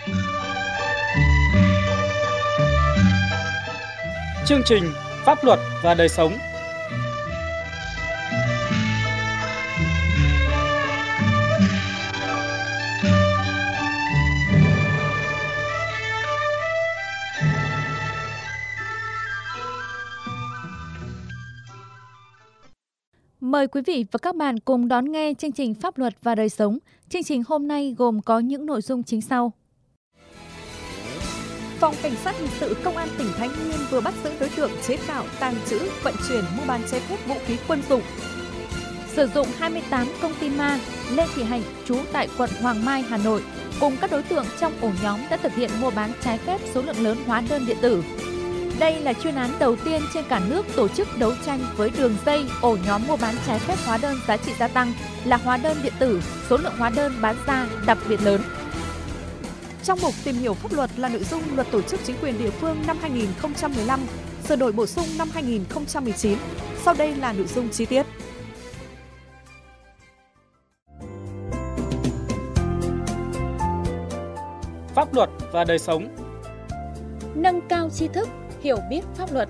Chương trình Pháp luật và đời sống. Mời quý vị và các bạn cùng đón nghe chương trình Pháp luật và đời sống. Chương trình hôm nay gồm có những nội dung chính sau. Phòng Cảnh sát Hình sự Công an tỉnh Thái Nguyên vừa bắt giữ đối tượng chế tạo, tàng trữ, vận chuyển, mua bán trái phép vũ khí quân dụng. Sử dụng 28 công ty ma, Lê Thị Hạnh, trú tại quận Hoàng Mai, Hà Nội, cùng các đối tượng trong ổ nhóm đã thực hiện mua bán trái phép số lượng lớn hóa đơn điện tử. Đây là chuyên án đầu tiên trên cả nước tổ chức đấu tranh với đường dây ổ nhóm mua bán trái phép hóa đơn giá trị gia tăng là hóa đơn điện tử, số lượng hóa đơn bán ra đặc biệt lớn. Trong mục tìm hiểu pháp luật là nội dung Luật Tổ chức Chính quyền địa phương năm 2015, sửa đổi bổ sung năm 2019. Sau đây là nội dung chi tiết. Pháp luật và đời sống. Nâng cao tri thức, hiểu biết pháp luật.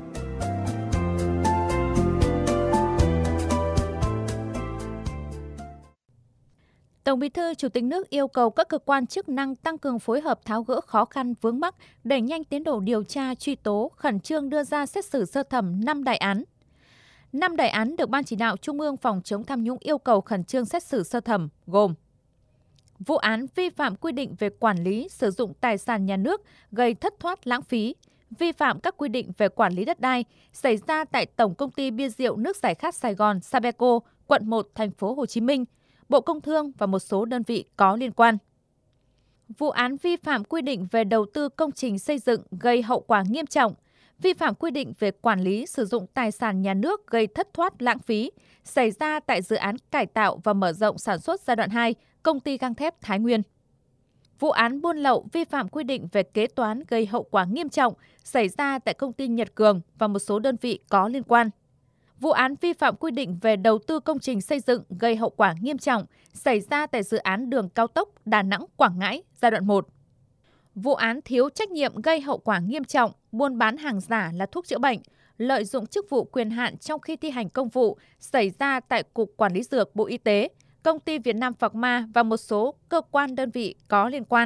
Tổng Bí thư Chủ tịch nước yêu cầu các cơ quan chức năng tăng cường phối hợp tháo gỡ khó khăn vướng mắc, đẩy nhanh tiến độ điều tra, truy tố, khẩn trương đưa ra xét xử sơ thẩm 5 đại án. 5 đại án được Ban Chỉ đạo Trung ương phòng chống tham nhũng yêu cầu khẩn trương xét xử sơ thẩm gồm: vụ án vi phạm quy định về quản lý sử dụng tài sản nhà nước gây thất thoát lãng phí, vi phạm các quy định về quản lý đất đai xảy ra tại Tổng Công ty Bia rượu nước giải khát Sài Gòn Sabeco, quận 1, thành phố Hồ Chí Minh, Bộ Công Thương và một số đơn vị có liên quan. Vụ án vi phạm quy định về đầu tư công trình xây dựng gây hậu quả nghiêm trọng, vi phạm quy định về quản lý sử dụng tài sản nhà nước gây thất thoát lãng phí xảy ra tại dự án cải tạo và mở rộng sản xuất giai đoạn 2, Công ty Gang thép Thái Nguyên. Vụ án buôn lậu vi phạm quy định về kế toán gây hậu quả nghiêm trọng xảy ra tại Công ty Nhật Cường và một số đơn vị có liên quan. Vụ án vi phạm quy định về đầu tư công trình xây dựng gây hậu quả nghiêm trọng xảy ra tại dự án đường cao tốc Đà Nẵng - Quảng Ngãi giai đoạn 1. Vụ án thiếu trách nhiệm gây hậu quả nghiêm trọng, buôn bán hàng giả là thuốc chữa bệnh, lợi dụng chức vụ quyền hạn trong khi thi hành công vụ xảy ra tại Cục Quản lý Dược Bộ Y tế, Công ty Việt Nam Pharma và một số cơ quan đơn vị có liên quan.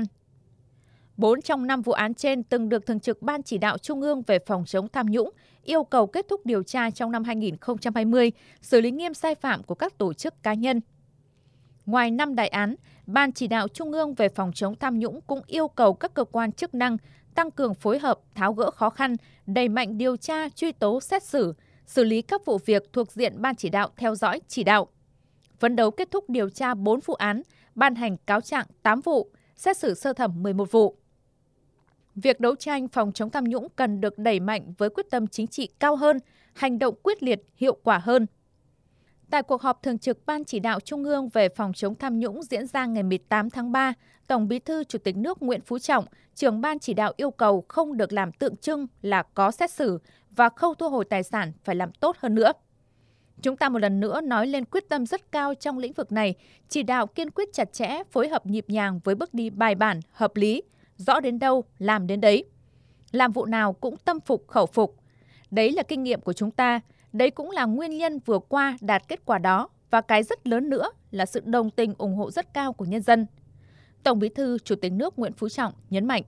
4 trong 5 vụ án trên từng được Thường trực Ban Chỉ đạo Trung ương về phòng chống tham nhũng yêu cầu kết thúc điều tra trong năm 2020, xử lý nghiêm sai phạm của các tổ chức cá nhân. Ngoài 5 đại án, Ban Chỉ đạo Trung ương về phòng chống tham nhũng cũng yêu cầu các cơ quan chức năng tăng cường phối hợp, tháo gỡ khó khăn, đẩy mạnh điều tra, truy tố, xét xử, xử lý các vụ việc thuộc diện Ban Chỉ đạo theo dõi, chỉ đạo. Phấn đấu kết thúc điều tra 4 vụ án, ban hành cáo trạng 8 vụ, xét xử sơ thẩm 11 vụ. Việc đấu tranh phòng chống tham nhũng cần được đẩy mạnh với quyết tâm chính trị cao hơn, hành động quyết liệt, hiệu quả hơn. Tại cuộc họp thường trực Ban Chỉ đạo Trung ương về phòng chống tham nhũng diễn ra ngày 18 tháng 3, Tổng Bí thư Chủ tịch nước Nguyễn Phú Trọng, trưởng Ban Chỉ đạo yêu cầu không được làm tượng trưng là có xét xử và khâu thu hồi tài sản phải làm tốt hơn nữa. Chúng ta một lần nữa nói lên quyết tâm rất cao trong lĩnh vực này, chỉ đạo kiên quyết chặt chẽ, phối hợp nhịp nhàng với bước đi bài bản, hợp lý, rõ đến đâu, làm đến đấy. Làm vụ nào cũng tâm phục khẩu phục. Đấy là kinh nghiệm của chúng ta, đấy cũng là nguyên nhân vừa qua đạt kết quả đó và cái rất lớn nữa là sự đồng tình ủng hộ rất cao của nhân dân. Tổng Bí thư Chủ tịch nước Nguyễn Phú Trọng nhấn mạnh.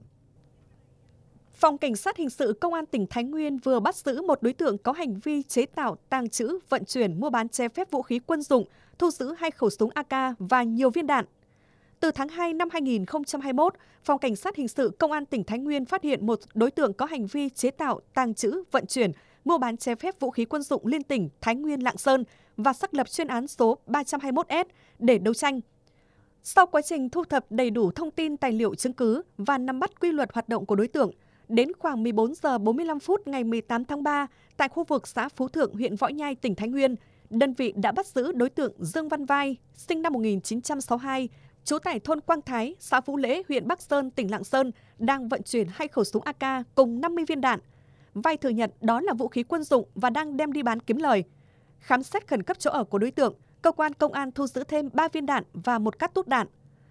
Phòng Cảnh sát Hình sự Công an tỉnh Thái Nguyên vừa bắt giữ một đối tượng có hành vi chế tạo, tàng trữ, vận chuyển, mua bán trái phép vũ khí quân dụng, thu giữ 2 khẩu súng AK và nhiều viên đạn. Từ tháng 2 năm 2021, Phòng Cảnh sát Hình sự Công an tỉnh Thái Nguyên phát hiện một đối tượng có hành vi chế tạo, tàng trữ, vận chuyển, mua bán trái phép vũ khí quân dụng liên tỉnh Thái Nguyên - Lạng Sơn và xác lập chuyên án số 321S để đấu tranh. Sau quá trình thu thập đầy đủ thông tin, tài liệu, chứng cứ và nắm bắt quy luật hoạt động của đối tượng, đến khoảng 14 giờ 45 phút ngày 18 tháng 3, tại khu vực xã Phú Thượng, huyện Võ Nhai, tỉnh Thái Nguyên, đơn vị đã bắt giữ đối tượng Dương Văn Vai, sinh năm 1962, trú tại thôn Quang Thái, xã Phú Lễ, huyện Bắc Sơn, tỉnh Lạng Sơn, đang vận chuyển 2 khẩu súng AK cùng 50 viên đạn. Vai thừa nhận đó là vũ khí quân dụng và đang đem đi bán kiếm lời. Khám xét khẩn cấp chỗ ở của đối tượng, cơ quan công an thu giữ thêm 3 viên đạn và 1 cát tút đạn.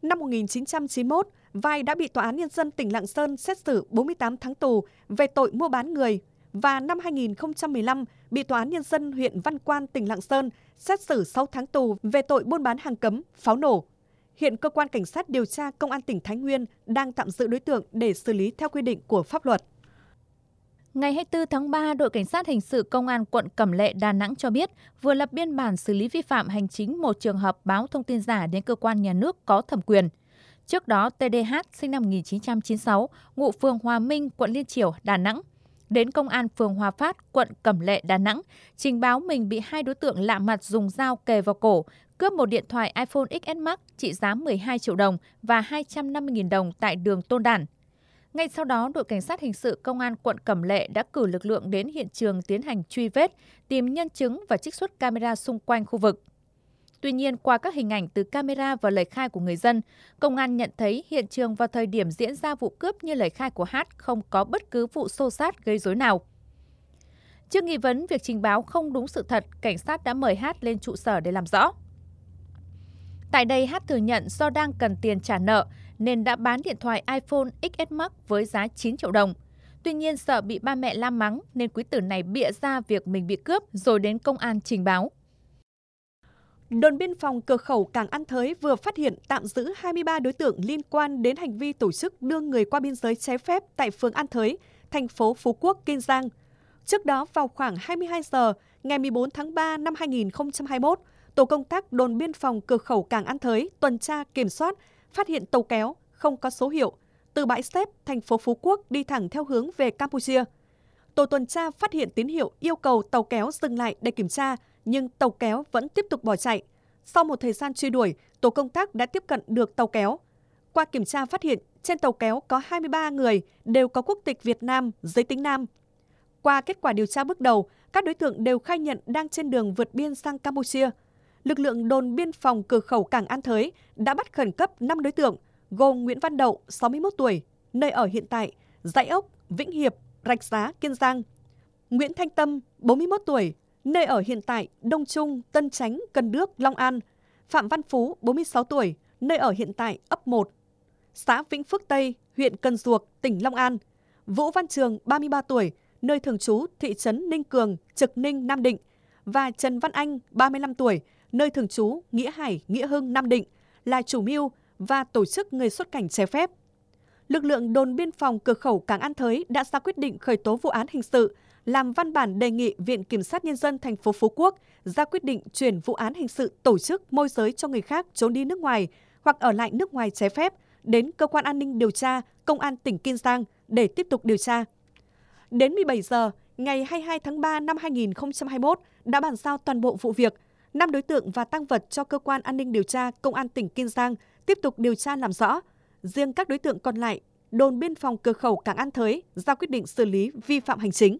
Năm 1991, Vai đã bị Tòa án Nhân dân tỉnh Lạng Sơn xét xử 48 tháng tù về tội mua bán người và năm 2015 bị Tòa án Nhân dân huyện Văn Quan, tỉnh Lạng Sơn xét xử 6 tháng tù về tội buôn bán hàng cấm, pháo nổ. Hiện Cơ quan Cảnh sát điều tra Công an tỉnh Thái Nguyên đang tạm giữ đối tượng để xử lý theo quy định của pháp luật. Ngày 24 tháng 3, đội Cảnh sát hình sự Công an quận Cẩm Lệ, Đà Nẵng cho biết vừa lập biên bản xử lý vi phạm hành chính một trường hợp báo thông tin giả đến cơ quan nhà nước có thẩm quyền. Trước đó, TDH sinh năm 1996, ngụ phường Hòa Minh, quận Liên Chiểu, Đà Nẵng, đến Công an phường Hòa Phát, quận Cẩm Lệ, Đà Nẵng, trình báo mình bị hai đối tượng lạ mặt dùng dao kề vào cổ, cướp một điện thoại iPhone XS Max trị giá 12 triệu đồng và 250.000 đồng tại đường Tôn Đản. Ngay sau đó, đội Cảnh sát hình sự Công an quận Cẩm Lệ đã cử lực lượng đến hiện trường tiến hành truy vết, tìm nhân chứng và trích xuất camera xung quanh khu vực. Tuy nhiên, qua các hình ảnh từ camera và lời khai của người dân, công an nhận thấy hiện trường vào thời điểm diễn ra vụ cướp như lời khai của Hát không có bất cứ vụ xô xát gây rối nào. Trước nghi vấn việc trình báo không đúng sự thật, cảnh sát đã mời Hát lên trụ sở để làm rõ. Tại đây, Hát thừa nhận do đang cần tiền trả nợ nên đã bán điện thoại iPhone XS Max với giá 9 triệu đồng. Tuy nhiên, sợ bị ba mẹ la mắng nên quý tử này bịa ra việc mình bị cướp rồi đến công an trình báo. Đồn biên phòng cửa khẩu Cảng An Thới vừa phát hiện tạm giữ 23 đối tượng liên quan đến hành vi tổ chức đưa người qua biên giới trái phép tại phường An Thới, thành phố Phú Quốc, Kiên Giang. Trước đó, vào khoảng 22 giờ ngày 14 tháng 3 năm 2021, tổ công tác đồn biên phòng cửa khẩu Cảng An Thới tuần tra kiểm soát phát hiện tàu kéo không có số hiệu từ bãi xếp thành phố Phú Quốc đi thẳng theo hướng về Campuchia. Tổ tuần tra phát hiện tín hiệu yêu cầu tàu kéo dừng lại để kiểm tra, nhưng tàu kéo vẫn tiếp tục bỏ chạy. Sau một thời gian truy đuổi, tổ công tác đã tiếp cận được tàu kéo. Qua kiểm tra phát hiện trên tàu kéo có 23 người đều có quốc tịch Việt Nam, giới tính nam. Qua kết quả điều tra bước đầu, các đối tượng đều khai nhận đang trên đường vượt biên sang Campuchia. Lực lượng đồn biên phòng cửa khẩu Cảng An Thới đã bắt khẩn cấp 5 đối tượng, gồm Nguyễn Văn Đậu, 61 tuổi, nơi ở hiện tại, Dãy Ốc, Vĩnh Hiệp, Rạch Giá, Kiên Giang. Nguyễn Thanh Tâm, 41 tuổi, nơi ở hiện tại, Đông Trung, Tân Chánh, Cần Đước, Long An. Phạm Văn Phú, 46 tuổi, nơi ở hiện tại, ấp 1, xã Vĩnh Phước Tây, huyện Cần Duộc, tỉnh Long An. Vũ Văn Trường, 33 tuổi, nơi thường trú thị trấn Ninh Cường, Trực Ninh, Nam Định. Và Trần Văn Anh, 35 tuổi, nơi thường trú Nghĩa Hải, Nghĩa Hưng, Nam Định, là chủ mưu và tổ chức người xuất cảnh trái phép. Lực lượng đồn biên phòng cửa khẩu Cảng An Thới đã ra quyết định khởi tố vụ án hình sự, làm văn bản đề nghị Viện Kiểm sát Nhân dân thành phố Phú Quốc ra quyết định chuyển vụ án hình sự tổ chức môi giới cho người khác trốn đi nước ngoài hoặc ở lại nước ngoài trái phép đến Cơ quan An ninh điều tra Công an tỉnh Kiên Giang để tiếp tục điều tra. Đến 17 giờ ngày 22 tháng 3 năm 2021 đã bàn giao toàn bộ vụ việc, 5 đối tượng và tang vật cho Cơ quan An ninh điều tra Công an tỉnh Kiên Giang tiếp tục điều tra làm rõ. Riêng các đối tượng còn lại, đồn biên phòng cửa khẩu Cảng An Thới ra quyết định xử lý vi phạm hành chính.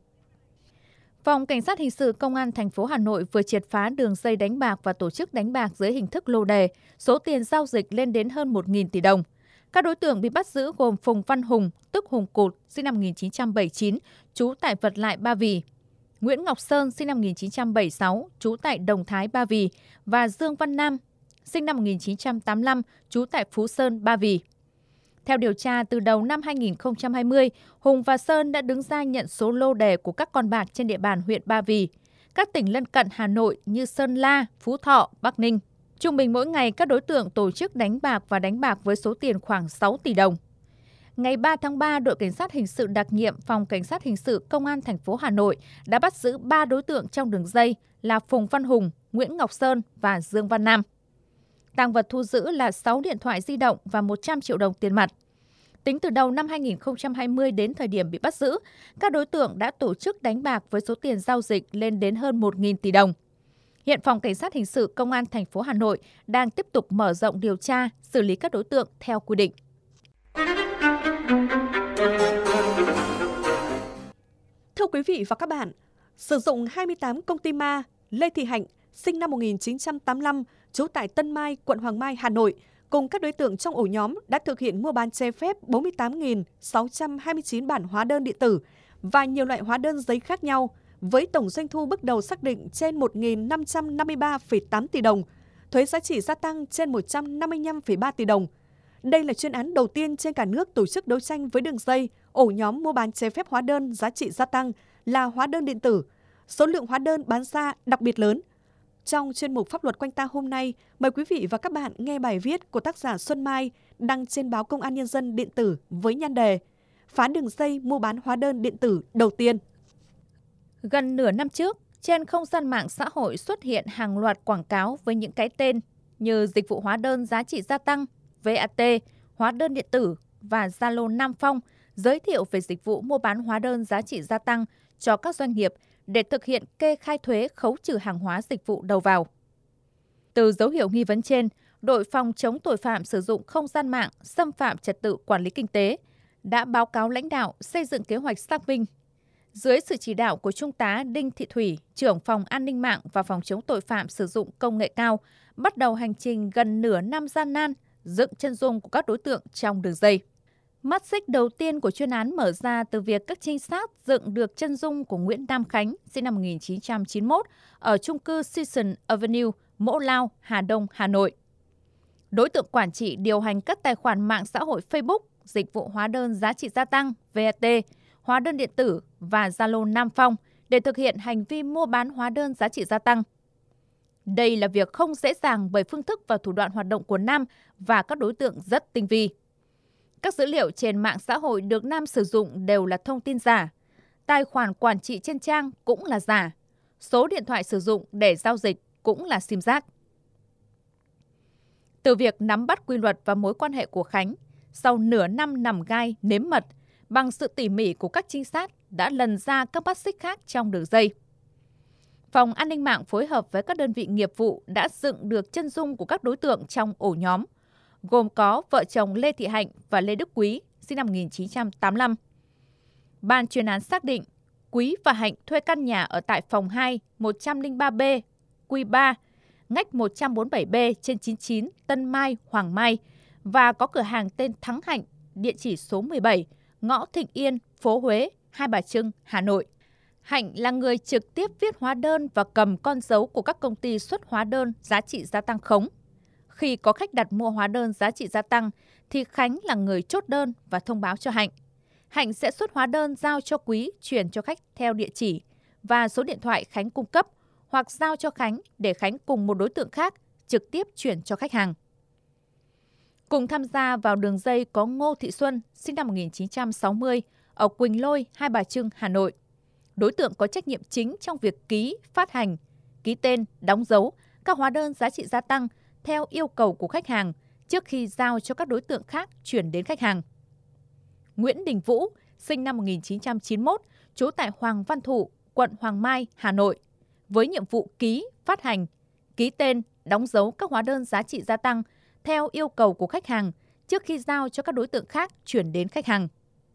Phòng Cảnh sát hình sự Công an thành phố Hà Nội vừa triệt phá đường dây đánh bạc và tổ chức đánh bạc dưới hình thức lô đề, số tiền giao dịch lên đến hơn 1.000 tỷ đồng. Các đối tượng bị bắt giữ gồm Phùng Văn Hùng, tức Hùng Cụt, sinh năm 1979, trú tại Vật Lại, Ba Vì; Nguyễn Ngọc Sơn, sinh năm 1976, trú tại Đồng Thái, Ba Vì; và Dương Văn Nam, sinh năm 1985, trú tại Phú Sơn, Ba Vì. Theo điều tra, từ đầu năm 2020, Hùng và Sơn đã đứng ra nhận số lô đề của các con bạc trên địa bàn huyện Ba Vì, các tỉnh lân cận Hà Nội như Sơn La, Phú Thọ, Bắc Ninh. Trung bình mỗi ngày, các đối tượng tổ chức đánh bạc và đánh bạc với số tiền khoảng 6 tỷ đồng. Ngày 3 tháng 3, đội Cảnh sát hình sự đặc nhiệm Phòng Cảnh sát hình sự Công an thành phố Hà Nội đã bắt giữ 3 đối tượng trong đường dây là Phùng Văn Hùng, Nguyễn Ngọc Sơn và Dương Văn Nam. Tang vật thu giữ là 6 điện thoại di động và 100 triệu đồng tiền mặt. Tính từ đầu năm 2020 đến thời điểm bị bắt giữ, các đối tượng đã tổ chức đánh bạc với số tiền giao dịch lên đến hơn 1.000 tỷ đồng. Hiện Phòng Cảnh sát hình sự Công an thành phố Hà Nội đang tiếp tục mở rộng điều tra, xử lý các đối tượng theo quy định. Thưa quý vị và các bạn, sử dụng 28 công ty ma, Lê Thị Hạnh, sinh năm 1985, trú tại Tân Mai, quận Hoàng Mai, Hà Nội, cùng các đối tượng trong ổ nhóm đã thực hiện mua bán trái phép 48.629 bản hóa đơn điện tử và nhiều loại hóa đơn giấy khác nhau, với tổng doanh thu bước đầu xác định trên 1.553,8 tỷ đồng, thuế giá trị gia tăng trên 155,3 tỷ đồng. Đây là chuyên án đầu tiên trên cả nước tổ chức đấu tranh với đường dây, ổ nhóm mua bán trái phép hóa đơn giá trị gia tăng là hóa đơn điện tử. Số lượng hóa đơn bán ra đặc biệt lớn. Trong chuyên mục Pháp luật quanh ta hôm nay, mời quý vị và các bạn nghe bài viết của tác giả Xuân Mai đăng trên báo Công an Nhân dân điện tử với nhan đề Phá đường dây mua bán hóa đơn điện tử đầu tiên. Gần nửa năm trước, trên không gian mạng xã hội xuất hiện hàng loạt quảng cáo với những cái tên như dịch vụ hóa đơn giá trị gia tăng, VAT, hóa đơn điện tử và Zalo Nam Phong giới thiệu về dịch vụ mua bán hóa đơn giá trị gia tăng cho các doanh nghiệp để thực hiện kê khai thuế khấu trừ hàng hóa dịch vụ đầu vào. Từ dấu hiệu nghi vấn trên, đội phòng chống tội phạm sử dụng không gian mạng xâm phạm trật tự quản lý kinh tế đã báo cáo lãnh đạo xây dựng kế hoạch xác minh. Dưới sự chỉ đạo của Trung tá Đinh Thị Thủy, trưởng phòng an ninh mạng và phòng chống tội phạm sử dụng công nghệ cao, bắt đầu hành trình gần nửa năm gian nan dựng chân dung của các đối tượng trong đường dây. Mắt xích đầu tiên của chuyên án mở ra từ việc các trinh sát dựng được chân dung của Nguyễn Nam Khánh, sinh năm 1991, ở chung cư Season Avenue, Mẫu Lao, Hà Đông, Hà Nội. Đối tượng quản trị điều hành các tài khoản mạng xã hội Facebook, dịch vụ hóa đơn giá trị gia tăng, VAT, hóa đơn điện tử và Zalo Nam Phong để thực hiện hành vi mua bán hóa đơn giá trị gia tăng. Đây là việc không dễ dàng bởi phương thức và thủ đoạn hoạt động của Nam và các đối tượng rất tinh vi. Các dữ liệu trên mạng xã hội được Nam sử dụng đều là thông tin giả. Tài khoản quản trị trên trang cũng là giả. Số điện thoại sử dụng để giao dịch cũng là sim rác. Từ việc nắm bắt quy luật và mối quan hệ của Khánh, sau nửa năm nằm gai nếm mật, bằng sự tỉ mỉ của các trinh sát đã lần ra các mắt xích khác trong đường dây. Phòng An ninh mạng phối hợp với các đơn vị nghiệp vụ đã dựng được chân dung của các đối tượng trong ổ nhóm, gồm có vợ chồng Lê Thị Hạnh và Lê Đức Quý, sinh năm 1985. Ban chuyên án xác định Quý và Hạnh thuê căn nhà ở tại phòng 2, 103B, Q3, ngách 147B trên 99 Tân Mai, Hoàng Mai và có cửa hàng tên Thắng Hạnh, địa chỉ số 17, ngõ Thịnh Yên, phố Huế, Hai Bà Trưng, Hà Nội. Hạnh là người trực tiếp viết hóa đơn và cầm con dấu của các công ty xuất hóa đơn giá trị gia tăng khống. Khi có khách đặt mua hóa đơn giá trị gia tăng, thì Khánh là người chốt đơn và thông báo cho Hạnh. Hạnh sẽ xuất hóa đơn giao cho Quý chuyển cho khách theo địa chỉ và số điện thoại Khánh cung cấp, hoặc giao cho Khánh để Khánh cùng một đối tượng khác trực tiếp chuyển cho khách hàng. Cùng tham gia vào đường dây có Ngô Thị Xuân, sinh năm 1960, ở Quỳnh Lôi, Hai Bà Trưng, Hà Nội. Đối tượng có trách nhiệm chính trong việc ký, phát hành, ký tên, đóng dấu các hóa đơn giá trị gia tăng theo yêu cầu của khách hàng trước khi giao cho các đối tượng khác chuyển đến khách hàng. Nguyễn Đình Vũ, sinh năm 1991, trú tại Hoàng Văn Thụ, quận Hoàng Mai, Hà Nội, với nhiệm vụ ký, phát hành, ký tên, đóng dấu các hóa đơn giá trị gia tăng theo yêu cầu của khách hàng trước khi giao cho các đối tượng khác chuyển đến khách hàng.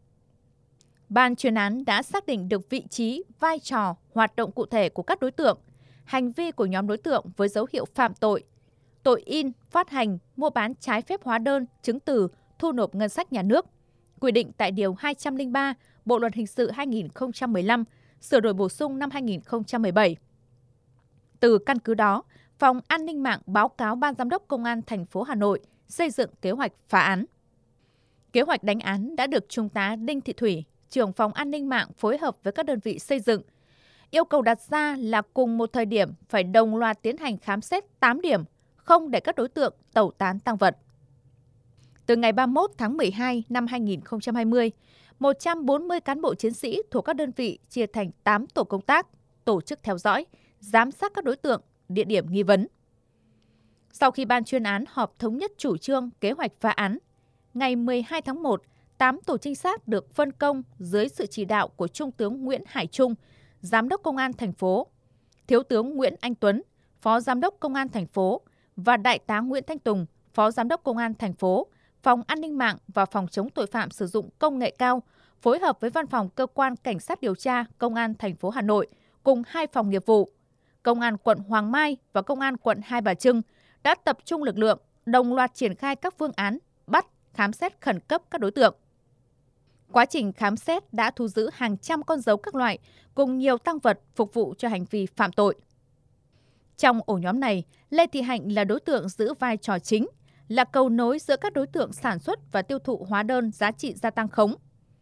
Ban chuyên án đã xác định được vị trí, vai trò, hoạt động cụ thể của các đối tượng, hành vi của nhóm đối tượng với dấu hiệu phạm tội, tội in, phát hành, mua bán trái phép hóa đơn, chứng từ, thu nộp ngân sách nhà nước, quy định tại Điều 203 Bộ Luật Hình sự 2015, sửa đổi bổ sung năm 2017. Từ căn cứ đó, Phòng An ninh mạng báo cáo Ban Giám đốc Công an thành phố Hà Nội xây dựng kế hoạch phá án. Kế hoạch đánh án đã được Trung tá Đinh Thị Thủy, trưởng phòng an ninh mạng phối hợp với các đơn vị xây dựng. Yêu cầu đặt ra là cùng một thời điểm phải đồng loạt tiến hành khám xét 8 điểm, không để các đối tượng tẩu tán tang vật. Từ ngày 31 tháng 12 năm 2020, 140 cán bộ chiến sĩ thuộc các đơn vị chia thành 8 tổ công tác, tổ chức theo dõi, giám sát các đối tượng, địa điểm nghi vấn. Sau khi ban chuyên án họp thống nhất chủ trương kế hoạch phá án, ngày 12 tháng 1, 8 tổ trinh sát được phân công dưới sự chỉ đạo của Trung tướng Nguyễn Hải Trung, Giám đốc Công an thành phố, Thiếu tướng Nguyễn Anh Tuấn, Phó Giám đốc Công an thành phố và Đại tá Nguyễn Thanh Tùng, Phó Giám đốc Công an thành phố, Phòng An ninh mạng và Phòng chống tội phạm sử dụng công nghệ cao, phối hợp với Văn phòng Cơ quan Cảnh sát điều tra Công an thành phố Hà Nội cùng 2 phòng nghiệp vụ, Công an quận Hoàng Mai và Công an quận Hai Bà Trưng đã tập trung lực lượng, đồng loạt triển khai các phương án bắt, khám xét khẩn cấp các đối tượng. Quá trình khám xét đã thu giữ hàng trăm con dấu các loại cùng nhiều tang vật phục vụ cho hành vi phạm tội. Trong ổ nhóm này, Lê Thị Hạnh là đối tượng giữ vai trò chính, là cầu nối giữa các đối tượng sản xuất và tiêu thụ hóa đơn giá trị gia tăng khống.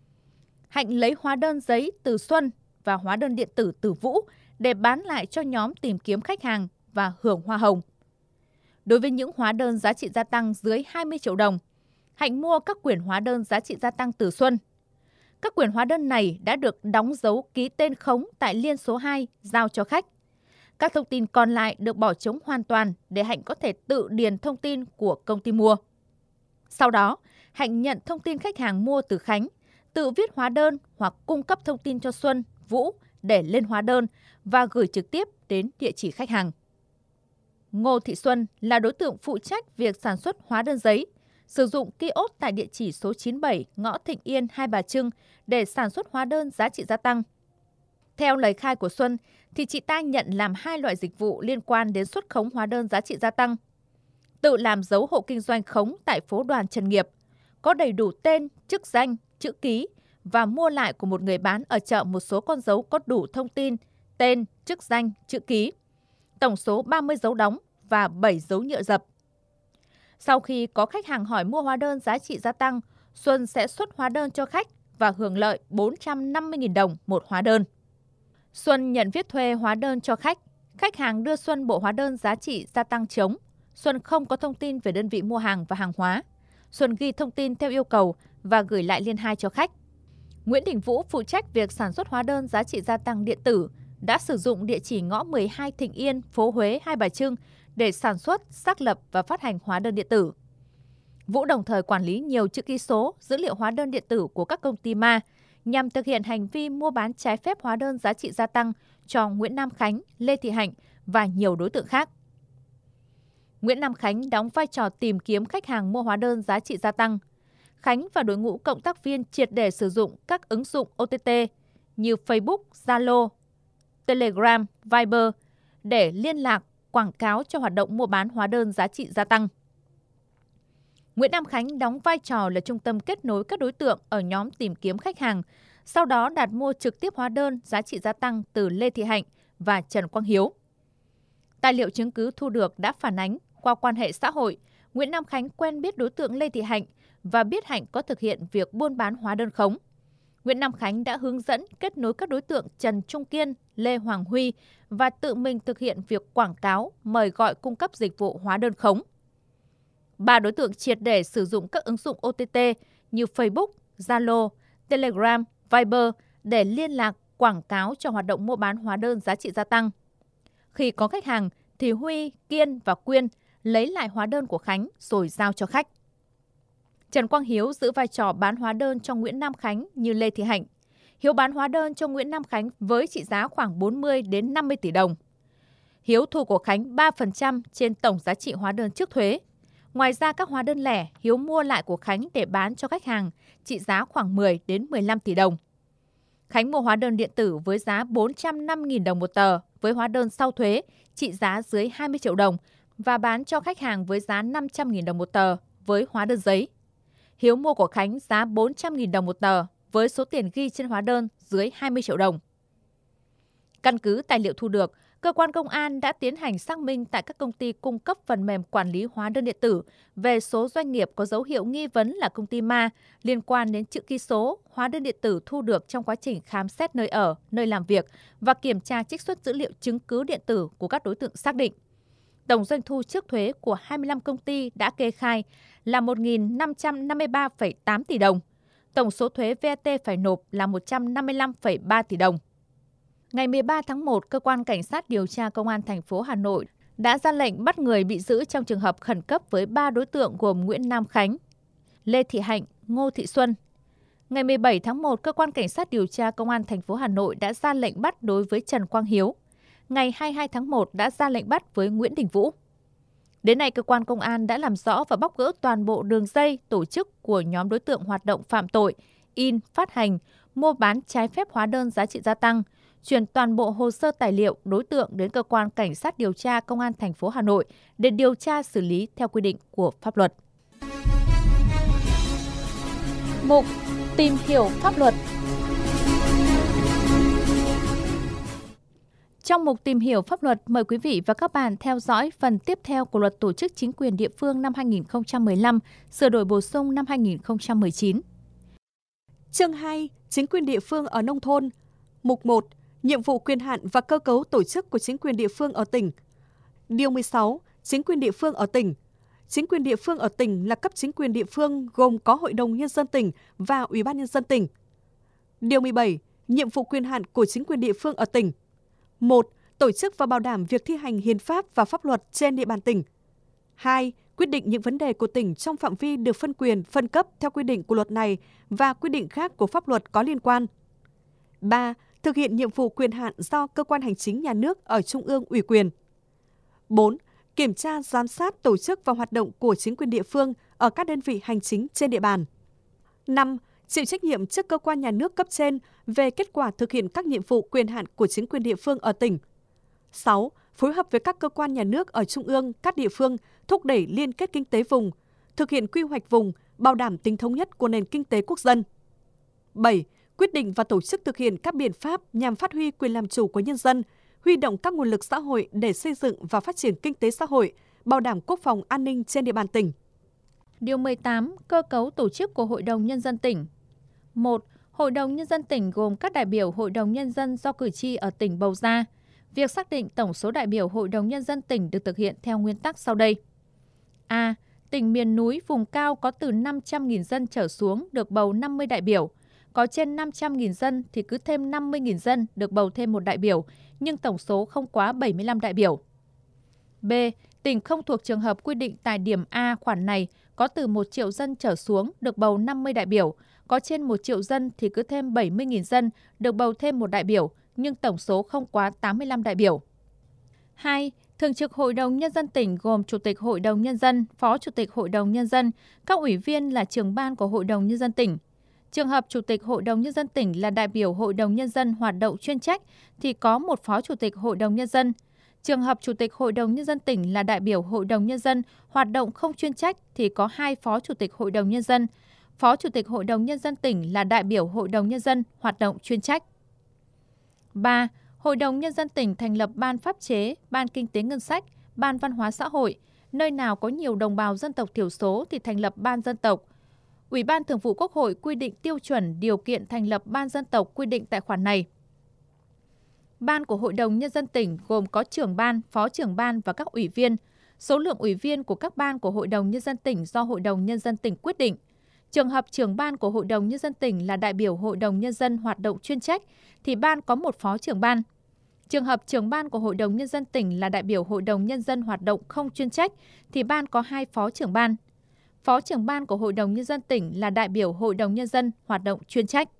Hạnh lấy hóa đơn giấy từ Xuân và hóa đơn điện tử từ Vũ để bán lại cho nhóm tìm kiếm khách hàng và hưởng hoa hồng. Đối với những hóa đơn giá trị gia tăng dưới 20 triệu đồng, Hạnh mua các quyển hóa đơn giá trị gia tăng từ Xuân. Các quyển hóa đơn này đã được đóng dấu ký tên khống tại liên số 2 giao cho khách. Các thông tin còn lại được bỏ trống hoàn toàn để Hạnh có thể tự điền thông tin của công ty mua. Sau đó, Hạnh nhận thông tin khách hàng mua từ Khánh, tự viết hóa đơn hoặc cung cấp thông tin cho Xuân, Vũ để lên hóa đơn và gửi trực tiếp đến địa chỉ khách hàng. Ngô Thị Xuân là đối tượng phụ trách việc sản xuất hóa đơn giấy, sử dụng kiosk tại địa chỉ số 97 ngõ Thịnh Yên, Hai Bà Trưng để sản xuất hóa đơn giá trị gia tăng. Theo lời khai của Xuân, thì chị ta nhận làm 2 loại dịch vụ liên quan đến xuất khống hóa đơn giá trị gia tăng. Tự làm dấu hộ kinh doanh khống tại phố Đoàn Trần Nghiệp, có đầy đủ tên, chức danh, chữ ký và mua lại của một người bán ở chợ một số con dấu có đủ thông tin, tên, chức danh, chữ ký. Tổng số 30 dấu đóng và 7 dấu nhựa dập. Sau khi có khách hàng hỏi mua hóa đơn giá trị gia tăng, Xuân sẽ xuất hóa đơn cho khách và hưởng lợi 450.000 đồng một hóa đơn. Xuân nhận viết thuê hóa đơn cho khách. Khách hàng đưa Xuân bộ hóa đơn giá trị gia tăng trống. Xuân không có thông tin về đơn vị mua hàng và hàng hóa. Xuân ghi thông tin theo yêu cầu và gửi lại liên hai cho khách. Nguyễn Đình Vũ phụ trách việc sản xuất hóa đơn giá trị gia tăng điện tử, đã sử dụng địa chỉ ngõ 12 Thịnh Yên, phố Huế, Hai Bà Trưng để sản xuất, xác lập và phát hành hóa đơn điện tử. Vũ đồng thời quản lý nhiều chữ ký số, dữ liệu hóa đơn điện tử của các công ty ma nhằm thực hiện hành vi mua bán trái phép hóa đơn giá trị gia tăng cho Nguyễn Nam Khánh, Lê Thị Hạnh và nhiều đối tượng khác. Nguyễn Nam Khánh đóng vai trò tìm kiếm khách hàng mua hóa đơn giá trị gia tăng. Khánh và đội ngũ cộng tác viên triệt để sử dụng các ứng dụng OTT như Facebook, Zalo, Telegram, Viber để liên lạc, quảng cáo cho hoạt động mua bán hóa đơn giá trị gia tăng. Nguyễn Nam Khánh đóng vai trò là trung tâm kết nối các đối tượng ở nhóm tìm kiếm khách hàng, sau đó đặt mua trực tiếp hóa đơn giá trị gia tăng từ Lê Thị Hạnh và Trần Quang Hiếu. Tài liệu chứng cứ thu được đã phản ánh qua quan hệ xã hội, Nguyễn Nam Khánh quen biết đối tượng Lê Thị Hạnh và biết Hạnh có thực hiện việc buôn bán hóa đơn khống. Nguyễn Nam Khánh đã hướng dẫn kết nối các đối tượng Trần Trung Kiên, Lê Hoàng Huy và tự mình thực hiện việc quảng cáo, mời gọi cung cấp dịch vụ hóa đơn khống. 3 đối tượng triệt để sử dụng các ứng dụng OTT như Facebook, Zalo, Telegram, Viber để liên lạc, quảng cáo cho hoạt động mua bán hóa đơn giá trị gia tăng. Khi có khách hàng thì Huy, Kiên và Quyên lấy lại hóa đơn của Khánh rồi giao cho khách. Trần Quang Hiếu giữ vai trò bán hóa đơn cho Nguyễn Nam Khánh như Lê Thị Hạnh. Hiếu bán hóa đơn cho Nguyễn Nam Khánh với trị giá khoảng 40 đến 50 tỷ đồng. Hiếu thu của Khánh 3% trên tổng giá trị hóa đơn trước thuế. Ngoài ra các hóa đơn lẻ, Hiếu mua lại của Khánh để bán cho khách hàng, trị giá khoảng 10 đến 15 tỷ đồng. Khánh mua hóa đơn điện tử với giá 405.000 đồng một tờ, với hóa đơn sau thuế, trị giá dưới 20 triệu đồng và bán cho khách hàng với giá 500.000 đồng một tờ, với hóa đơn giấy. Hiếu mua của Khánh giá 400.000 đồng một tờ, với số tiền ghi trên hóa đơn dưới 20 triệu đồng. Căn cứ tài liệu thu được, cơ quan công an đã tiến hành xác minh tại các công ty cung cấp phần mềm quản lý hóa đơn điện tử về số doanh nghiệp có dấu hiệu nghi vấn là công ty ma liên quan đến chữ ký số, hóa đơn điện tử thu được trong quá trình khám xét nơi ở, nơi làm việc và kiểm tra trích xuất dữ liệu chứng cứ điện tử của các đối tượng xác định. Tổng doanh thu trước thuế của 25 công ty đã kê khai là 1.553,8 tỷ đồng. Tổng số thuế VAT phải nộp là 155,3 tỷ đồng. Ngày 13 tháng 1, Cơ quan Cảnh sát điều tra Công an thành phố Hà Nội đã ra lệnh bắt người bị giữ trong trường hợp khẩn cấp với 3 đối tượng gồm Nguyễn Nam Khánh, Lê Thị Hạnh, Ngô Thị Xuân. Ngày 17 tháng 1, Cơ quan Cảnh sát điều tra Công an thành phố Hà Nội đã ra lệnh bắt đối với Trần Quang Hiếu. Ngày 22 tháng 1 đã ra lệnh bắt với Nguyễn Đình Vũ. Đến nay, cơ quan công an đã làm rõ và bóc gỡ toàn bộ đường dây tổ chức của nhóm đối tượng hoạt động phạm tội, in, phát hành, mua bán trái phép hóa đơn giá trị gia tăng, chuyển toàn bộ hồ sơ tài liệu đối tượng đến Cơ quan Cảnh sát điều tra Công an thành phố Hà Nội để điều tra xử lý theo quy định của pháp luật. Mục Tìm hiểu pháp luật. Trong mục tìm hiểu pháp luật, mời quý vị và các bạn theo dõi phần tiếp theo của Luật Tổ chức Chính quyền địa phương năm 2015, sửa đổi bổ sung năm 2019. Chương 2. Chính quyền địa phương ở nông thôn. Mục 1. Nhiệm vụ, quyền hạn và cơ cấu tổ chức của chính quyền địa phương ở tỉnh. Điều 16. Chính quyền địa phương ở tỉnh. Chính quyền địa phương ở tỉnh là cấp chính quyền địa phương gồm có Hội đồng Nhân dân tỉnh và Ủy ban Nhân dân tỉnh. Điều 17. Nhiệm vụ, quyền hạn của chính quyền địa phương ở tỉnh. 1. Tổ chức và bảo đảm việc thi hành hiến pháp và pháp luật trên địa bàn tỉnh. 2. Quyết định những vấn đề của tỉnh trong phạm vi được phân quyền, phân cấp theo quy định của luật này và quy định khác của pháp luật có liên quan. 3. Thực hiện nhiệm vụ, quyền hạn do cơ quan hành chính nhà nước ở trung ương ủy quyền. 4. Kiểm tra, giám sát tổ chức và hoạt động của chính quyền địa phương ở các đơn vị hành chính trên địa bàn. 5. Chịu trách nhiệm trước cơ quan nhà nước cấp trên về kết quả thực hiện các nhiệm vụ, quyền hạn của chính quyền địa phương ở tỉnh. 6. Phối hợp với các cơ quan nhà nước ở trung ương, các địa phương, thúc đẩy liên kết kinh tế vùng, thực hiện quy hoạch vùng, bảo đảm tính thống nhất của nền kinh tế quốc dân. 7. Quyết định và tổ chức thực hiện các biện pháp nhằm phát huy quyền làm chủ của nhân dân, huy động các nguồn lực xã hội để xây dựng và phát triển kinh tế xã hội, bảo đảm quốc phòng an ninh trên địa bàn tỉnh. Điều 18. Cơ cấu tổ chức của Hội đồng Nhân dân tỉnh. 1. Hội đồng Nhân dân tỉnh gồm các đại biểu Hội đồng Nhân dân do cử tri ở tỉnh bầu ra. Việc xác định tổng số đại biểu Hội đồng Nhân dân tỉnh được thực hiện theo nguyên tắc sau đây. A. Tỉnh miền núi, vùng cao có từ 500.000 dân trở xuống được bầu 50 đại biểu. Có trên 500.000 dân thì cứ thêm 50.000 dân được bầu thêm một đại biểu, nhưng tổng số không quá 75 đại biểu. B. Tỉnh không thuộc trường hợp quy định tại điểm A khoản này có từ 1 triệu dân trở xuống được bầu 50 đại biểu. Có trên 1 triệu dân thì cứ thêm 70.000 dân được bầu thêm một đại biểu, nhưng tổng số không quá 85 đại biểu. 2. Thường trực Hội đồng Nhân dân tỉnh gồm Chủ tịch Hội đồng Nhân dân, Phó Chủ tịch Hội đồng Nhân dân, các ủy viên là trưởng ban của Hội đồng Nhân dân tỉnh. Trường hợp Chủ tịch Hội đồng Nhân dân tỉnh là đại biểu Hội đồng Nhân dân hoạt động chuyên trách thì có một Phó Chủ tịch Hội đồng Nhân dân. Trường hợp Chủ tịch Hội đồng Nhân dân tỉnh là đại biểu Hội đồng Nhân dân hoạt động không chuyên trách thì có 2 Phó Chủ tịch Hội đồng Nhân dân. Phó Chủ tịch Hội đồng Nhân dân tỉnh là đại biểu Hội đồng Nhân dân hoạt động chuyên trách. 3. Hội đồng Nhân dân tỉnh thành lập ban pháp chế, ban kinh tế ngân sách, ban văn hóa xã hội. Nơi nào có nhiều đồng bào dân tộc thiểu số thì thành lập ban dân tộc. Ủy ban Thường vụ Quốc hội quy định tiêu chuẩn điều kiện thành lập ban dân tộc quy định tại khoản này. Ban của Hội đồng Nhân dân tỉnh gồm có trưởng ban, phó trưởng ban và các ủy viên. Số lượng ủy viên của các ban của Hội đồng Nhân dân tỉnh do Hội đồng Nhân dân tỉnh quyết định. Trường hợp trưởng ban của Hội đồng Nhân dân tỉnh là đại biểu Hội đồng Nhân dân hoạt động chuyên trách thì ban có một phó trưởng ban. Trường hợp trưởng ban của Hội đồng Nhân dân tỉnh là đại biểu Hội đồng Nhân dân hoạt động không chuyên trách thì ban có 2 phó trưởng ban. Phó trưởng ban của Hội đồng Nhân dân tỉnh là đại biểu Hội đồng Nhân dân hoạt động chuyên trách.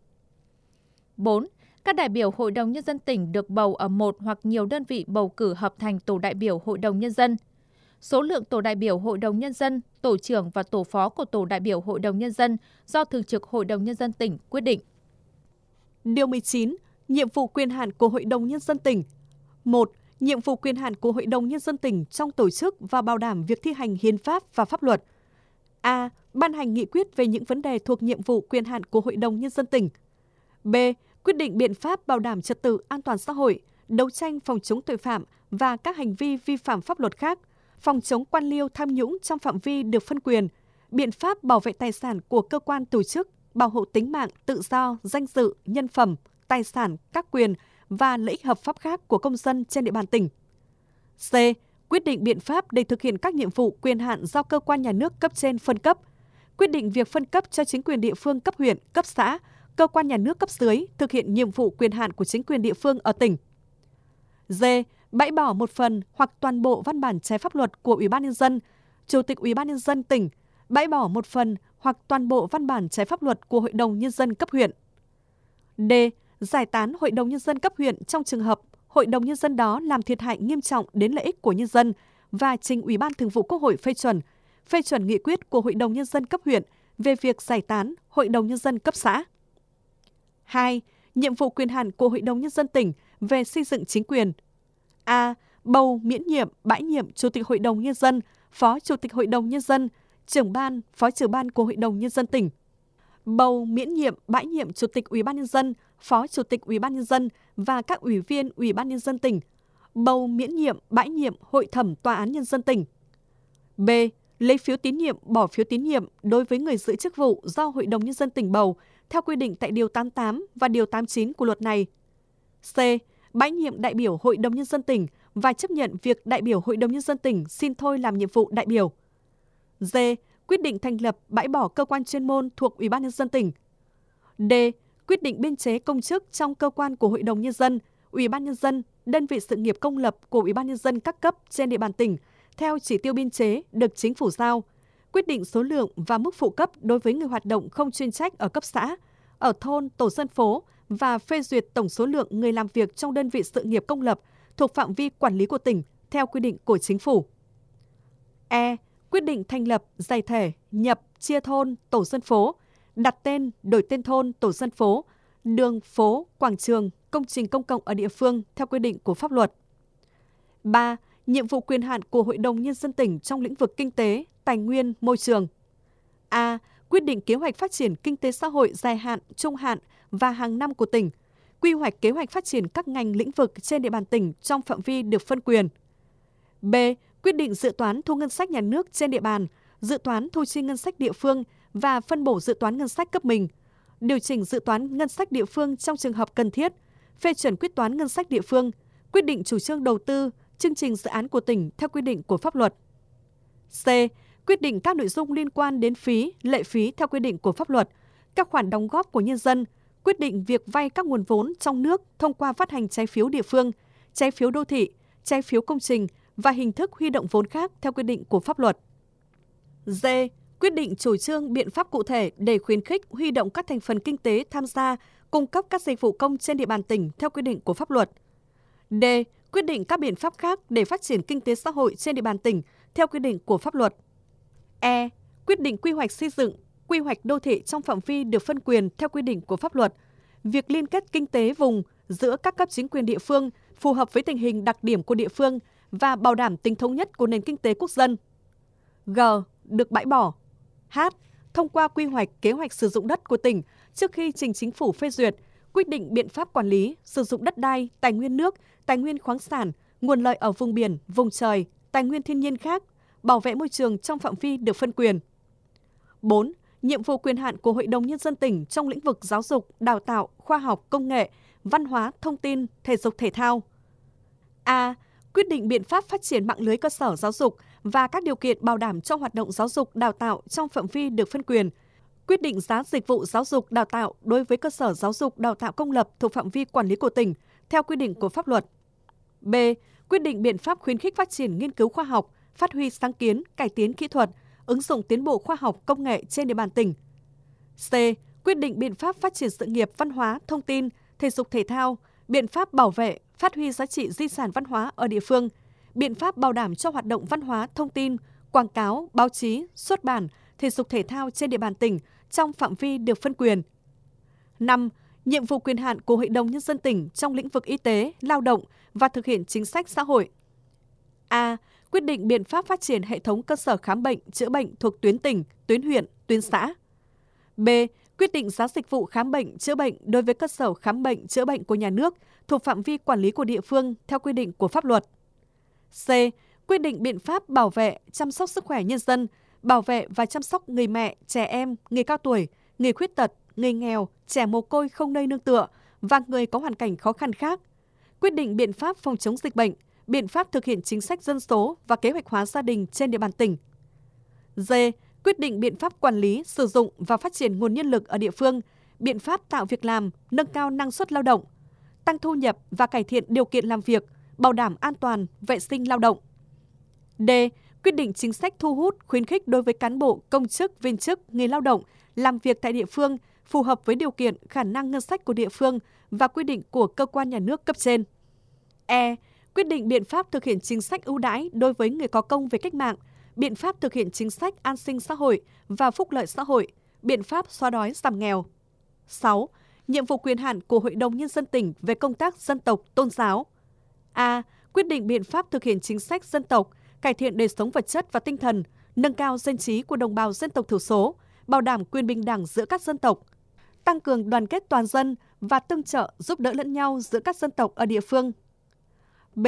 4. Các đại biểu Hội đồng Nhân dân tỉnh được bầu ở một hoặc nhiều đơn vị bầu cử hợp thành tổ đại biểu Hội đồng Nhân dân. Số lượng tổ đại biểu Hội đồng Nhân dân, tổ trưởng và tổ phó của tổ đại biểu Hội đồng Nhân dân do Thường trực Hội đồng Nhân dân tỉnh quyết định. Điều 19. Nhiệm vụ, quyền hạn của Hội đồng Nhân dân tỉnh. 1. Nhiệm vụ, quyền hạn của Hội đồng Nhân dân tỉnh trong tổ chức và bảo đảm việc thi hành hiến pháp và pháp luật. A. Ban hành nghị quyết về những vấn đề thuộc nhiệm vụ, quyền hạn của Hội đồng Nhân dân tỉnh. B. Quyết định biện pháp bảo đảm trật tự an toàn xã hội, đấu tranh phòng chống tội phạm và các hành vi vi phạm pháp luật khác, phòng chống quan liêu tham nhũng trong phạm vi được phân quyền, biện pháp bảo vệ tài sản của cơ quan tổ chức, bảo hộ tính mạng, tự do, danh dự, nhân phẩm, tài sản, các quyền và lợi ích hợp pháp khác của công dân trên địa bàn tỉnh. C. Quyết định biện pháp để thực hiện các nhiệm vụ, quyền hạn do cơ quan nhà nước cấp trên phân cấp, quyết định việc phân cấp cho chính quyền địa phương cấp huyện, cấp xã, cơ quan nhà nước cấp dưới thực hiện nhiệm vụ, quyền hạn của chính quyền địa phương ở tỉnh. D. Bãi bỏ một phần hoặc toàn bộ văn bản trái pháp luật của Ủy ban Nhân dân, Chủ tịch Ủy ban Nhân dân tỉnh, bãi bỏ một phần hoặc toàn bộ văn bản trái pháp luật của Hội đồng Nhân dân cấp huyện. D. Giải tán Hội đồng Nhân dân cấp huyện trong trường hợp Hội đồng Nhân dân đó làm thiệt hại nghiêm trọng đến lợi ích của nhân dân và trình Ủy ban Thường vụ Quốc hội phê chuẩn nghị quyết của Hội đồng Nhân dân cấp huyện về việc giải tán Hội đồng Nhân dân cấp xã. 2. Nhiệm vụ, quyền hạn của Hội đồng Nhân dân tỉnh về xây dựng chính quyền. A. Bầu, miễn nhiệm, bãi nhiệm Chủ tịch Hội đồng Nhân dân, Phó Chủ tịch Hội đồng Nhân dân, trưởng ban, phó trưởng ban của Hội đồng Nhân dân tỉnh. Bầu, miễn nhiệm, bãi nhiệm Chủ tịch Ủy ban Nhân dân, Phó Chủ tịch Ủy ban Nhân dân và các ủy viên Ủy ban Nhân dân tỉnh, bầu miễn nhiệm, bãi nhiệm Hội thẩm Tòa án Nhân dân tỉnh. B. Lấy phiếu tín nhiệm, bỏ phiếu tín nhiệm đối với người giữ chức vụ do Hội đồng Nhân dân tỉnh bầu theo quy định tại Điều 88 và Điều 89 của luật này. C. Bãi nhiệm đại biểu Hội đồng Nhân dân tỉnh và chấp nhận việc đại biểu Hội đồng Nhân dân tỉnh xin thôi làm nhiệm vụ đại biểu. D. Quyết định thành lập, bãi bỏ cơ quan chuyên môn thuộc Ủy ban Nhân dân tỉnh. D. Quyết định biên chế công chức trong cơ quan của Hội đồng Nhân dân, Ủy ban Nhân dân, đơn vị sự nghiệp công lập của Ủy ban Nhân dân các cấp trên địa bàn tỉnh theo chỉ tiêu biên chế được Chính phủ giao, quyết định số lượng và mức phụ cấp đối với người hoạt động không chuyên trách ở cấp xã, ở thôn, tổ dân phố và phê duyệt tổng số lượng người làm việc trong đơn vị sự nghiệp công lập thuộc phạm vi quản lý của tỉnh theo quy định của Chính phủ. E. Quyết định thành lập, giải thể, nhập, chia thôn, tổ dân phố, đặt tên, đổi tên thôn, tổ dân phố, đường, phố, quảng trường, công trình công cộng ở địa phương theo quy định của pháp luật. 3. Nhiệm vụ quyền hạn của Hội đồng Nhân dân tỉnh trong lĩnh vực kinh tế, tài nguyên, môi trường. A. Quyết định kế hoạch phát triển kinh tế xã hội dài hạn, trung hạn và hàng năm của tỉnh, quy hoạch kế hoạch phát triển các ngành lĩnh vực trên địa bàn tỉnh trong phạm vi được phân quyền. B. Quyết định dự toán thu ngân sách nhà nước trên địa bàn, dự toán thu chi ngân sách địa phương và phân bổ dự toán ngân sách cấp mình, điều chỉnh dự toán ngân sách địa phương trong trường hợp cần thiết, phê chuẩn quyết toán ngân sách địa phương, quyết định chủ trương đầu tư, chương trình dự án của tỉnh theo quy định của pháp luật. C. Quyết định các nội dung liên quan đến phí, lệ phí theo quy định của pháp luật, các khoản đóng góp của nhân dân, quyết định việc vay các nguồn vốn trong nước thông qua phát hành trái phiếu địa phương, trái phiếu đô thị, trái phiếu công trình và hình thức huy động vốn khác theo quy định của pháp luật. D. Quyết định chủ trương biện pháp cụ thể để khuyến khích huy động các thành phần kinh tế tham gia cung cấp các dịch vụ công trên địa bàn tỉnh theo quy định của pháp luật. D. Quyết định các biện pháp khác để phát triển kinh tế xã hội trên địa bàn tỉnh theo quy định của pháp luật. E. Quyết định quy hoạch xây dựng, quy hoạch đô thị trong phạm vi được phân quyền theo quy định của pháp luật. Việc liên kết kinh tế vùng giữa các cấp chính quyền địa phương phù hợp với tình hình đặc điểm của địa phương và bảo đảm tính thống nhất của nền kinh tế quốc dân. G. Được bãi bỏ. H. Thông qua quy hoạch kế hoạch sử dụng đất của tỉnh trước khi trình Chính phủ phê duyệt, quyết định biện pháp quản lý, sử dụng đất đai, tài nguyên nước, tài nguyên khoáng sản, nguồn lợi ở vùng biển, vùng trời, tài nguyên thiên nhiên khác, bảo vệ môi trường trong phạm vi được phân quyền. 4. Nhiệm vụ quyền hạn của Hội đồng Nhân dân tỉnh trong lĩnh vực giáo dục, đào tạo, khoa học, công nghệ, văn hóa, thông tin, thể dục thể thao. A. Quyết định biện pháp phát triển mạng lưới cơ sở giáo dục và các điều kiện bảo đảm cho hoạt động giáo dục, đào tạo trong phạm vi được phân quyền. Quyết định giá dịch vụ giáo dục, đào tạo đối với cơ sở giáo dục, đào tạo công lập thuộc phạm vi quản lý của tỉnh theo quy định của pháp luật. B. Quyết định biện pháp khuyến khích phát triển nghiên cứu khoa học, phát huy sáng kiến, cải tiến kỹ thuật, ứng dụng tiến bộ khoa học công nghệ trên địa bàn tỉnh. C. Quyết định biện pháp phát triển sự nghiệp văn hóa, thông tin, thể dục thể thao, biện pháp bảo vệ, phát huy giá trị di sản văn hóa ở địa phương, biện pháp bảo đảm cho hoạt động văn hóa, thông tin, quảng cáo, báo chí, xuất bản, thể dục thể thao trên địa bàn tỉnh trong phạm vi được phân quyền. 5. Nhiệm vụ quyền hạn của Hội đồng Nhân dân tỉnh trong lĩnh vực y tế, lao động và thực hiện chính sách xã hội. A. Quyết định biện pháp phát triển hệ thống cơ sở khám bệnh, chữa bệnh thuộc tuyến tỉnh, tuyến huyện, tuyến xã. B. Quyết định giá dịch vụ khám bệnh, chữa bệnh đối với cơ sở khám bệnh, chữa bệnh của nhà nước thuộc phạm vi quản lý của địa phương theo quy định của pháp luật. C. Quyết định biện pháp bảo vệ, chăm sóc sức khỏe nhân dân, bảo vệ và chăm sóc người mẹ, trẻ em, người cao tuổi, người khuyết tật, người nghèo, trẻ mồ côi không nơi nương tựa và người có hoàn cảnh khó khăn khác. Quyết định biện pháp phòng chống dịch bệnh, biện pháp thực hiện chính sách dân số và kế hoạch hóa gia đình trên địa bàn tỉnh. D. Quyết định biện pháp quản lý, sử dụng và phát triển nguồn nhân lực ở địa phương, biện pháp tạo việc làm, nâng cao năng suất lao động, tăng thu nhập và cải thiện điều kiện làm việc, bảo đảm an toàn, vệ sinh lao động. D. Quyết định chính sách thu hút, khuyến khích đối với cán bộ, công chức, viên chức, người lao động làm việc tại địa phương phù hợp với điều kiện, khả năng ngân sách của địa phương và quy định của cơ quan nhà nước cấp trên. E. Quyết định biện pháp thực hiện chính sách ưu đãi đối với người có công với cách mạng, biện pháp thực hiện chính sách an sinh xã hội và phúc lợi xã hội, biện pháp xóa đói giảm nghèo. 6. Nhiệm vụ quyền hạn của Hội đồng Nhân dân tỉnh về công tác dân tộc, tôn giáo. A. Quyết định biện pháp thực hiện chính sách dân tộc, cải thiện đời sống vật chất và tinh thần, nâng cao dân trí của đồng bào dân tộc thiểu số, bảo đảm quyền bình đẳng giữa các dân tộc, tăng cường đoàn kết toàn dân và tương trợ giúp đỡ lẫn nhau giữa các dân tộc ở địa phương. B.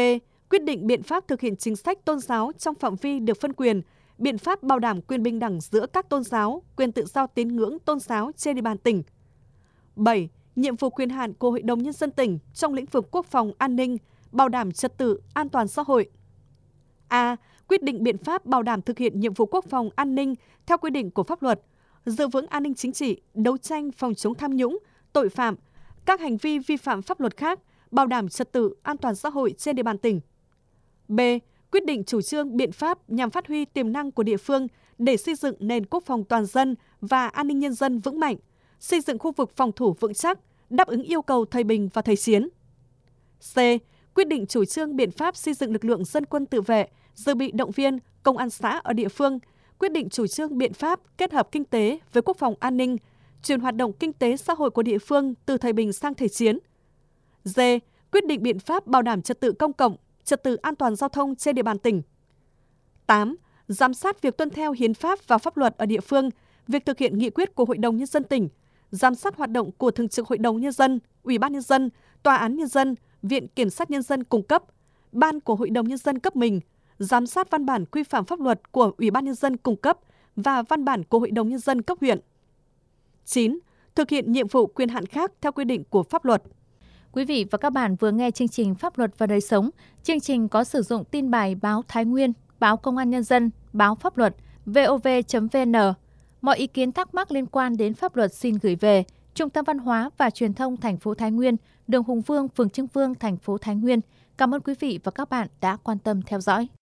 quyết định biện pháp thực hiện chính sách tôn giáo trong phạm vi được phân quyền, biện pháp bảo đảm quyền bình đẳng giữa các tôn giáo, quyền tự do tín ngưỡng tôn giáo trên địa bàn tỉnh. 7. Nhiệm vụ quyền hạn của Hội đồng Nhân dân tỉnh trong lĩnh vực quốc phòng an ninh, bảo đảm trật tự, an toàn xã hội. A. Quyết định biện pháp bảo đảm thực hiện nhiệm vụ quốc phòng an ninh theo quy định của pháp luật, giữ vững an ninh chính trị, đấu tranh phòng chống tham nhũng, tội phạm, các hành vi vi phạm pháp luật khác, bảo đảm trật tự, an toàn xã hội trên địa bàn tỉnh. B. Quyết định chủ trương biện pháp nhằm phát huy tiềm năng của địa phương để xây dựng nền quốc phòng toàn dân và an ninh nhân dân vững mạnh, xây dựng khu vực phòng thủ vững chắc, đáp ứng yêu cầu thời bình và thời chiến. C. Quyết định chủ trương biện pháp xây dựng lực lượng dân quân tự vệ, dự bị động viên, công an xã ở địa phương, quyết định chủ trương biện pháp kết hợp kinh tế với quốc phòng an ninh, chuyển hoạt động kinh tế xã hội của địa phương từ thời bình sang thời chiến. D. Quyết định biện pháp bảo đảm trật tự công cộng, trật tự an toàn giao thông trên địa bàn tỉnh. 8. Giám sát việc tuân theo hiến pháp và pháp luật ở địa phương, việc thực hiện nghị quyết của Hội đồng Nhân dân tỉnh, giám sát hoạt động của Thường trực Hội đồng Nhân dân, Ủy ban Nhân dân, Tòa án Nhân dân, Viện Kiểm sát Nhân dân cung cấp, Ban của Hội đồng Nhân dân cấp mình, giám sát văn bản quy phạm pháp luật của Ủy ban Nhân dân cung cấp và văn bản của Hội đồng Nhân dân cấp huyện. 9. Thực hiện nhiệm vụ quyền hạn khác theo quy định của pháp luật. Quý vị và các bạn vừa nghe chương trình Pháp luật và đời sống. Chương trình có sử dụng tin bài báo Thái Nguyên, báo Công an Nhân dân, báo Pháp luật, vov.vn. Mọi ý kiến thắc mắc liên quan đến pháp luật xin gửi về Trung tâm Văn hóa và Truyền thông thành phố Thái Nguyên, đường Hùng Vương, phường Trưng Vương, thành phố Thái Nguyên. Cảm ơn quý vị và các bạn đã quan tâm theo dõi.